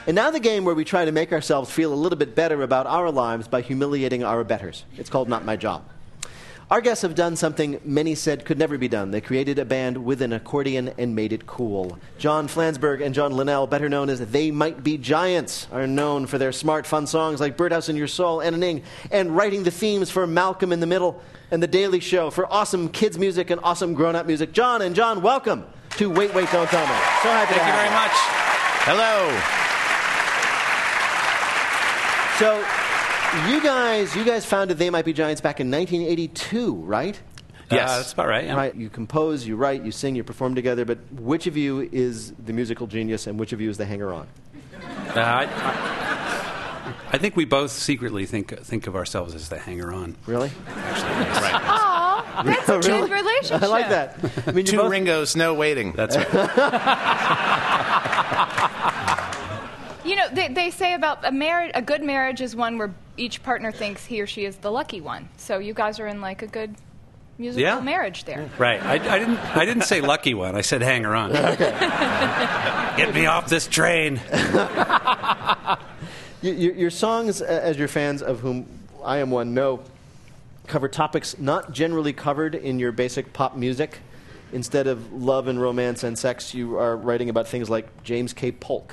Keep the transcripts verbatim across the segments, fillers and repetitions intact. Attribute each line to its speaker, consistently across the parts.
Speaker 1: And now the game where we try to make ourselves feel a little bit better about our lives by humiliating our betters. It's called Not My Job. Our guests have done something many said could never be done. They created a band with an accordion and made it cool. John Flansburgh and John Linnell, better known as They Might Be Giants, are known for their smart, fun songs like Birdhouse in Your Soul and Ning, and writing the themes for Malcolm in the Middle and The Daily Show, for awesome kids' music and awesome grown-up music. John and John, welcome to Wait, Wait, Don't Tell Me. So happy to
Speaker 2: Thank you
Speaker 1: have
Speaker 2: very much. Hello.
Speaker 1: So, you guys, you guys founded They Might Be Giants back in nineteen eighty-two, right?
Speaker 2: Yes, uh, that's about right. Yeah.
Speaker 1: Right. You compose, you write, you sing, you perform together. But which of you is the musical genius, and which of you is the hanger-on?
Speaker 2: Uh, I, I, I think we both secretly think think of ourselves as the hanger-on.
Speaker 1: Really?
Speaker 2: Actually,
Speaker 3: right. Aw, that's a
Speaker 1: Really?
Speaker 3: good relationship.
Speaker 1: I like that. I mean,
Speaker 4: Two
Speaker 1: both...
Speaker 4: Ringos, no waiting.
Speaker 2: That's right.
Speaker 3: You know, they, they say about a marriage, a good marriage is one where each partner thinks he or she is the lucky one. So you guys are in like a good musical
Speaker 2: Yeah.
Speaker 3: marriage there.
Speaker 2: Right. I, I didn't. I didn't say lucky one. I said hanger-on.
Speaker 1: Okay.
Speaker 2: Get me off this train.
Speaker 1: you, your, your songs, uh, as your fans, of whom I am one, know, cover topics not generally covered in your basic pop music. Instead of love and romance and sex, you are writing about things like James K. Polk,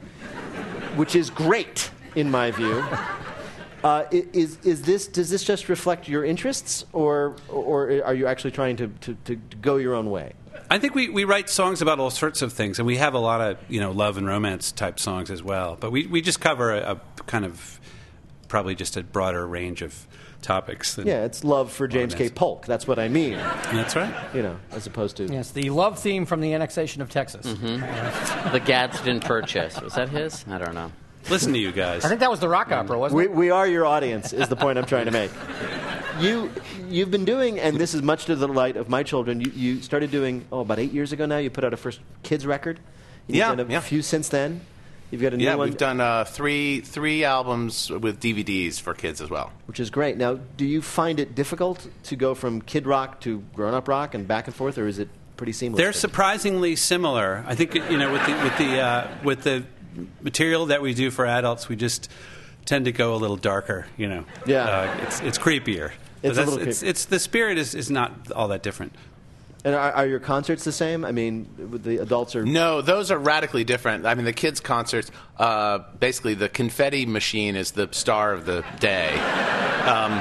Speaker 1: which is great in my view. Uh, is is this does this just reflect your interests, or or are you actually trying to, to, to go your own way?
Speaker 2: I think we, we write songs about all sorts of things, and we have a lot of you know love and romance type songs as well. But we, we just cover a, a kind of probably just a broader range of topics. Than
Speaker 1: Yeah, it's love for James K. Polk. That's what I mean.
Speaker 2: That's right.
Speaker 1: You know, as opposed to
Speaker 5: Yes, the love theme from the annexation of Texas.
Speaker 6: Mm-hmm. The Gadsden Purchase. Was that his? I don't know.
Speaker 2: Listen to you guys.
Speaker 5: I think that was the rock opera, wasn't
Speaker 1: we,
Speaker 5: it?
Speaker 1: we are your audience, is the point I'm trying to make. You, you've been doing, and this is much to the delight of my children, you, you started doing, oh, about eight years ago now, you put out a first kids record. You've
Speaker 4: Yeah,
Speaker 1: done a
Speaker 4: yeah.
Speaker 1: few since then. You've got a new
Speaker 4: Yeah,
Speaker 1: one.
Speaker 4: we've done uh, three three albums with D V Ds for kids as well.
Speaker 1: Which is great. Now, do you find it difficult to go from kid rock to grown-up rock and back and forth, or is it pretty seamless?
Speaker 2: They're surprisingly similar. I think you know with the with the uh, with the material that we do for adults, we just tend to go a little darker. You know,
Speaker 1: Yeah.
Speaker 2: uh, it's it's creepier. But
Speaker 1: It's a
Speaker 2: that's-
Speaker 1: little
Speaker 2: it's,
Speaker 1: creep-
Speaker 2: it's the spirit is, is not all that different.
Speaker 1: And are, are your concerts the same? I mean, with the adults are...
Speaker 4: No, those are radically different. I mean, the kids' concerts, uh, basically the confetti machine is the star of the day. Um,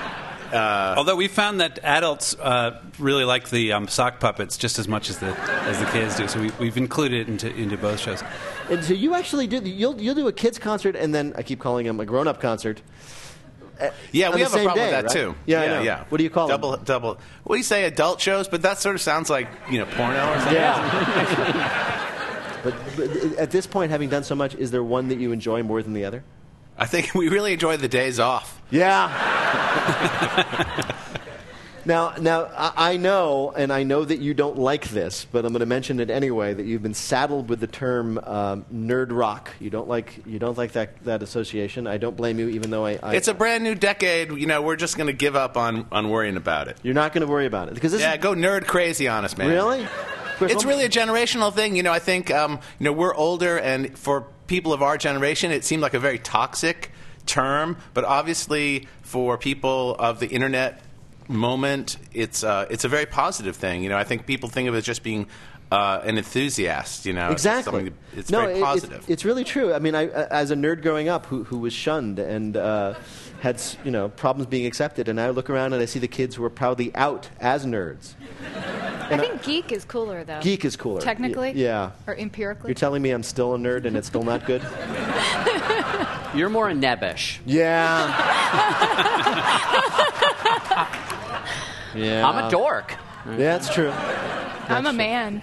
Speaker 4: uh,
Speaker 2: Although we found that adults uh, really like the um, sock puppets just as much as the as the kids do, so we, we've included it into into both shows.
Speaker 1: And so you actually do... You'll, you'll do a kids' concert, and then I keep calling them a grown-up concert. uh,
Speaker 4: yeah,
Speaker 1: on
Speaker 4: we
Speaker 1: the
Speaker 4: have a
Speaker 1: same
Speaker 4: problem
Speaker 1: day,
Speaker 4: with that
Speaker 1: right?
Speaker 4: too.
Speaker 1: Yeah, I
Speaker 4: yeah,
Speaker 1: know.
Speaker 4: yeah.
Speaker 1: What do you call
Speaker 4: double,
Speaker 1: them?
Speaker 4: Double. What do you say? Adult shows, but that sort of sounds like you know porno or something.
Speaker 1: Yeah. but, but at this point, having done so much, is there one that you enjoy more than the other?
Speaker 4: I think we really enjoy the days off.
Speaker 1: Yeah. Now, now I I know, and I know that you don't like this, but I'm going to mention it anyway. That you've been saddled with the term um, nerd rock. You don't like you don't like that, that association. I don't blame you, even though I. I
Speaker 4: It's a brand new decade. You know, we're just going to give up on, on worrying about it.
Speaker 1: You're not going to worry about it because this
Speaker 4: Yeah,
Speaker 1: is
Speaker 4: go nerd crazy on us, man.
Speaker 1: really.
Speaker 4: It's really a generational thing. You know, I think um, you know we're older, and for people of our generation, it seemed like a very toxic term. But obviously, for people of the internet moment, it's uh, it's a very positive thing. You know, I think people think of it as just being uh, an enthusiast. You know, It's
Speaker 1: Exactly.
Speaker 4: something- It's,
Speaker 1: no,
Speaker 4: very
Speaker 1: it-
Speaker 4: positive.
Speaker 1: It's, it's really true. I mean, I, as a nerd growing up who, who was shunned and uh, had you know problems being accepted, and I look around and I see the kids who are proudly out as nerds.
Speaker 3: I think geek is cooler, though.
Speaker 1: Geek is cooler.
Speaker 3: Technically?
Speaker 1: Y- yeah.
Speaker 3: Or empirically?
Speaker 1: You're telling me I'm still a nerd and it's still not good?
Speaker 6: You're more a nebbish.
Speaker 1: Yeah. yeah.
Speaker 6: I'm a dork.
Speaker 1: Yeah, that's true.
Speaker 3: I'm a man.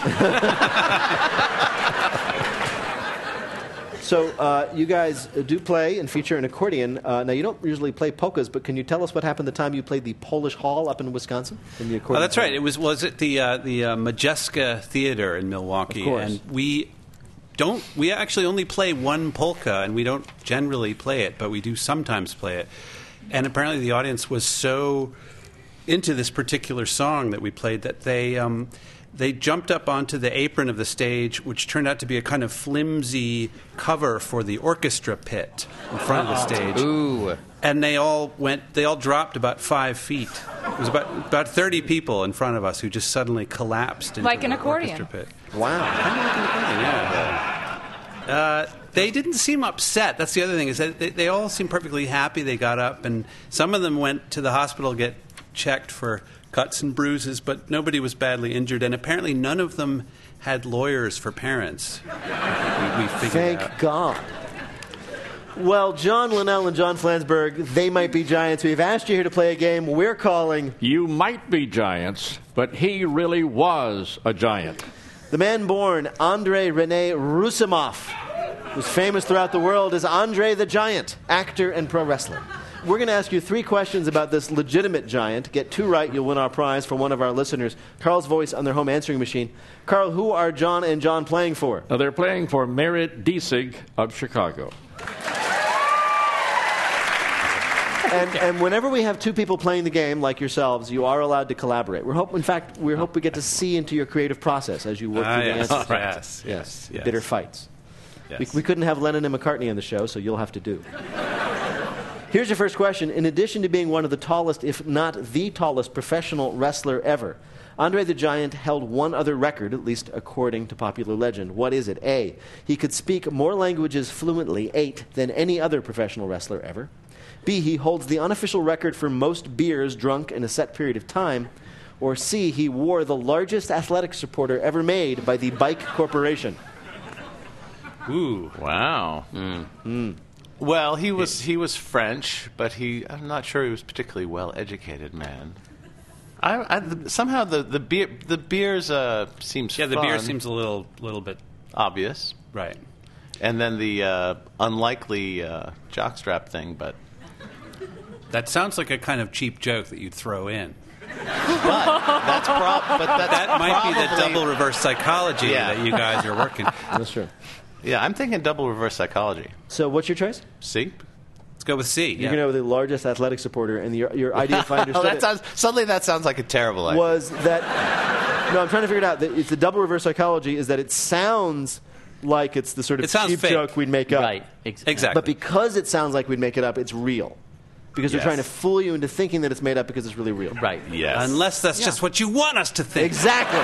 Speaker 1: So uh, you guys do play and feature an accordion. Uh, now, you don't usually play polkas, but can you tell us what happened the time you played the Polish Hall up in Wisconsin? In the accordion
Speaker 2: Oh, that's
Speaker 1: hall?
Speaker 2: right. It was was it the uh, the uh, Majeska Theater in Milwaukee,
Speaker 1: Of course.
Speaker 2: and we don't we actually only play one polka, and we don't generally play it, but we do sometimes play it. And apparently, the audience was so into this particular song that we played that they um, they jumped up onto the apron of the stage, which turned out to be a kind of flimsy cover for the orchestra pit in front of the stage.
Speaker 6: Ooh.
Speaker 2: And they all went. They all dropped about five feet. It was about about thirty people in front of us who just suddenly collapsed into
Speaker 3: Like
Speaker 2: the
Speaker 3: an accordion.
Speaker 2: orchestra pit.
Speaker 1: Wow.
Speaker 2: Yeah. Uh, they didn't seem upset. That's the other thing, is that they, they all seemed perfectly happy. They got up, and some of them went to the hospital to get checked for cuts and bruises, but nobody was badly injured. And apparently none of them had lawyers for parents. We, we figured
Speaker 1: Thank
Speaker 2: out.
Speaker 1: God. Well, John Linnell and John Flansburgh, they might be giants. We've asked you here to play a game we're calling
Speaker 7: You Might Be Giants, but he really was a giant.
Speaker 1: the man born Andrei Rene Roussimoff, who's famous throughout the world as Andre the Giant, actor and pro wrestler. We're going to ask you three questions about this legitimate giant. Get two right, you'll win our prize for one of our listeners, Carl's voice on their home answering machine. Carl, who are John and John playing for?
Speaker 7: Now, they're playing for Merritt Diesig of Chicago.
Speaker 1: And, and whenever we have two people playing the game, like yourselves, you are allowed to collaborate. We're hope, in fact, we hope we get to see into your creative process as you work
Speaker 2: Ah,
Speaker 1: through
Speaker 2: yes,
Speaker 1: the answers.
Speaker 2: yes, yes, yes.
Speaker 1: Bitter fights.
Speaker 2: Yes.
Speaker 1: We, we couldn't have Lennon and McCartney on the show, so you'll have to do. Here's your first question. In addition to being one of the tallest, if not the tallest, professional wrestler ever, Andre the Giant held one other record, at least according to popular legend. What is it? A, he could speak more languages fluently, eight, than any other professional wrestler ever. B, he holds the unofficial record for most beers drunk in a set period of time. Or C, he wore the largest athletic supporter ever made by the Bike Corporation.
Speaker 2: Ooh.
Speaker 4: Wow. Well, he was he was French, but he I'm not sure he was a particularly well educated man. I, I the, somehow the the beer the beers uh, seems
Speaker 2: Yeah, the beer
Speaker 4: fun,
Speaker 2: seems a little little bit
Speaker 4: obvious,
Speaker 2: right.
Speaker 4: and then the uh, unlikely uh, jockstrap thing, but
Speaker 2: That sounds like a kind of cheap joke that you'd throw in.
Speaker 4: that's prob but that's
Speaker 2: That might be the
Speaker 4: probably-
Speaker 2: double reverse psychology
Speaker 4: Yeah.
Speaker 2: that you guys are working.
Speaker 1: That's true.
Speaker 4: Yeah, I'm thinking double reverse psychology.
Speaker 1: So what's your choice?
Speaker 4: See?
Speaker 2: Let's go with C.
Speaker 1: You're
Speaker 2: Yeah.
Speaker 1: going to go with the largest athletic supporter, and your, your idea, if I
Speaker 4: Oh,
Speaker 1: understood
Speaker 4: that
Speaker 1: it,
Speaker 4: sounds suddenly that sounds like a terrible idea.
Speaker 1: was that... No, I'm trying to figure it out. That it's the double reverse psychology is that it sounds like it's the sort of
Speaker 2: It sounds
Speaker 1: cheap
Speaker 2: fake.
Speaker 1: joke we'd make up.
Speaker 6: Right. Ex-
Speaker 2: Exactly.
Speaker 1: But because it sounds like we'd make it up, it's real. Because we're
Speaker 4: Yes.
Speaker 1: trying to fool you into thinking that it's made up because it's really real.
Speaker 6: Right.
Speaker 4: Yes.
Speaker 2: Unless that's just what you want us to think.
Speaker 1: Exactly.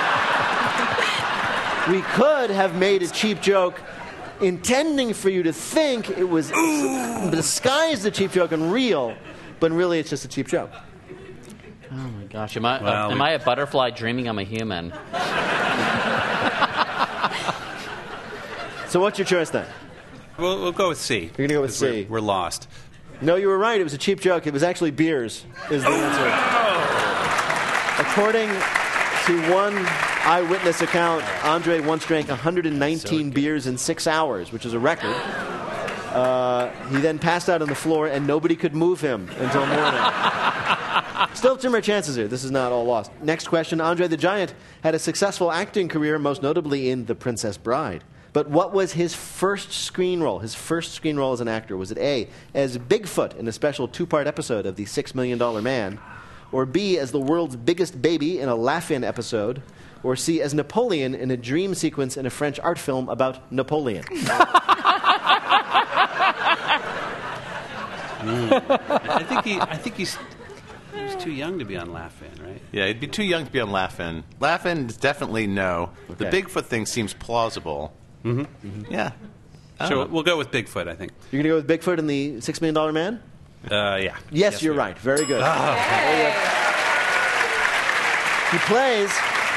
Speaker 1: We could have made a cheap joke intending for you to think it was disguised a cheap joke and real, but really it's just a cheap joke.
Speaker 6: Oh my gosh, am I
Speaker 2: Well,
Speaker 6: uh, am
Speaker 2: we-
Speaker 6: I a butterfly dreaming I'm a human?
Speaker 1: So what's your choice then?
Speaker 2: We'll, we'll go with C.
Speaker 1: You're gonna go with
Speaker 2: 'Cause we're-
Speaker 1: C.
Speaker 2: We're lost.
Speaker 1: No, you were right. It was a cheap joke. It was actually beers is the answer. According to one eyewitness account, Andre once drank one hundred nineteen beers in six hours, which is a record. Uh, he then passed out on the floor, and nobody could move him until morning. Still two more chances here. This is not all lost. Next question. Andre the Giant had a successful acting career, most notably in The Princess Bride. But what was his first screen role? His first screen role as an actor? Was it A, as Bigfoot in a special two-part episode of The Six Million Dollar Man? Or B, as the world's biggest baby in a Laugh-In episode? Or C, as Napoleon in a dream sequence in a French art film about Napoleon?
Speaker 2: I think he. I think he's. He was too young to be on Laugh-In, right?
Speaker 4: Yeah, he'd be too young to be on Laugh-In. Laugh-In is definitely no. The
Speaker 1: Okay.
Speaker 4: Bigfoot thing seems plausible. Mm-hmm. Yeah. I don't
Speaker 2: So
Speaker 4: know.
Speaker 2: we'll go with Bigfoot, I think.
Speaker 1: You're going to go with Bigfoot and the Six Million Dollar Man?
Speaker 2: Uh, yeah.
Speaker 1: Yes, you're
Speaker 2: we are.
Speaker 1: right. Very good. Very good. He plays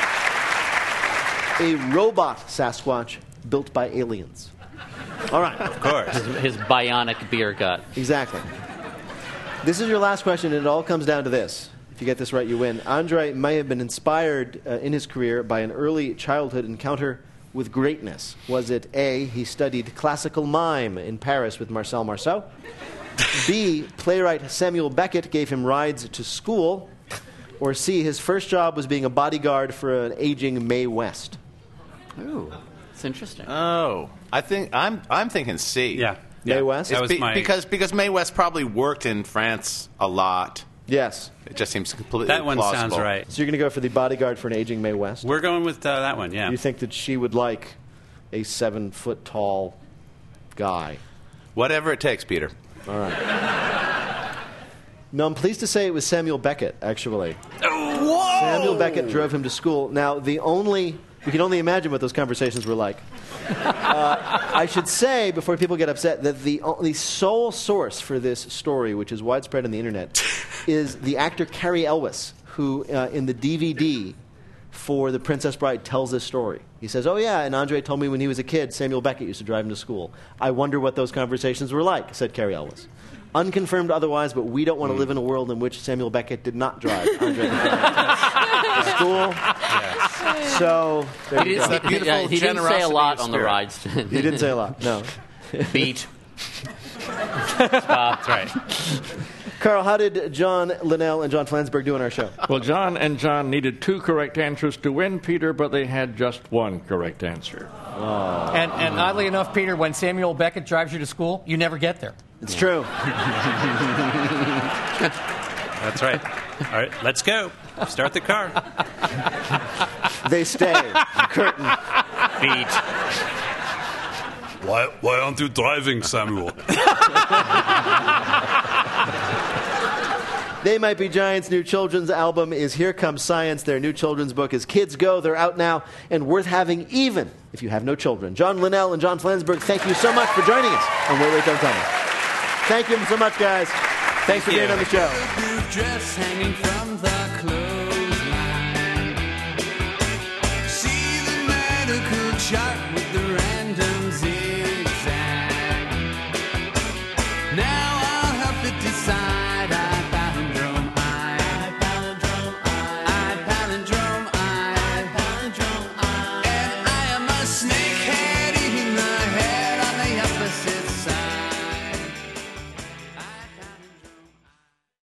Speaker 1: a robot Sasquatch built by aliens. All right.
Speaker 2: Of course.
Speaker 6: His bionic beer gut.
Speaker 1: Exactly. This is your last question, and it all comes down to this. If you get this right, you win. Andre may have been inspired uh, in his career by an early childhood encounter with greatness. Was it A, he studied classical mime in Paris with Marcel Marceau? B, playwright Samuel Beckett gave him rides to school? Or C, his first job was being a bodyguard for an aging Mae West?
Speaker 6: Ooh, it's interesting.
Speaker 4: Oh, I think I'm I'm thinking C.
Speaker 2: Yeah.
Speaker 1: Mae
Speaker 2: yeah.
Speaker 1: West?
Speaker 2: That was
Speaker 4: Be-
Speaker 2: my.
Speaker 4: because because Mae West probably worked in France a lot.
Speaker 1: Yes.
Speaker 4: It just seems completely
Speaker 2: That one
Speaker 4: plausible.
Speaker 2: sounds right.
Speaker 1: So you're going to go for the bodyguard for an aging Mae West?
Speaker 2: We're going with uh, that one, yeah.
Speaker 1: You think that she would like a seven-foot-tall guy?
Speaker 4: Whatever it takes, Peter.
Speaker 1: All right. No, I'm pleased to say it was Samuel Beckett, actually.
Speaker 2: Whoa!
Speaker 1: Samuel Beckett drove him to school. Now, the only... We can only imagine what those conversations were like. Uh, I should say, before people get upset, that the, the sole source for this story, which is widespread on the internet, is the actor Cary Elwes, who uh, in the D V D for The Princess Bride tells this story. He says, oh yeah, and Andre told me when he was a kid, Samuel Beckett used to drive him to school. I wonder what those conversations were like, said Cary Elwes. Unconfirmed otherwise, but we don't want to live in a world in which Samuel Beckett did not drive Andre to school.
Speaker 4: Yes.
Speaker 1: So, there
Speaker 6: He,
Speaker 1: you go.
Speaker 6: did,
Speaker 4: That beautiful
Speaker 6: yeah, he didn't say a
Speaker 4: generosity
Speaker 6: lot
Speaker 4: of
Speaker 6: on the
Speaker 4: spirit.
Speaker 6: rides.
Speaker 1: He didn't say a lot, no.
Speaker 6: Beat.
Speaker 2: That's right.
Speaker 1: Carl, how did John Linnell and John Flansburgh do on our show?
Speaker 7: Well, John and John needed two correct answers to win, Peter, but they had just one correct answer.
Speaker 5: And, and oddly enough, Peter, when Samuel Beckett drives you to school, you never get there.
Speaker 1: It's true.
Speaker 2: That's right. All right, let's go. Start the car.
Speaker 1: They stay. Curtain.
Speaker 2: Beat. Why, why aren't you driving, Samuel?
Speaker 1: They Might Be Giants' new children's album is Here Comes Science. Their new children's book is Kids Go. They're out now and worth having even if you have no children. John Linnell and John Flansburgh, thank you so much for joining us on Wait, Wait, Don't Tell Me. Thank you so much, guys. Thanks for being on the show.
Speaker 8: Dress hanging from the clothesline. See the medical chart with the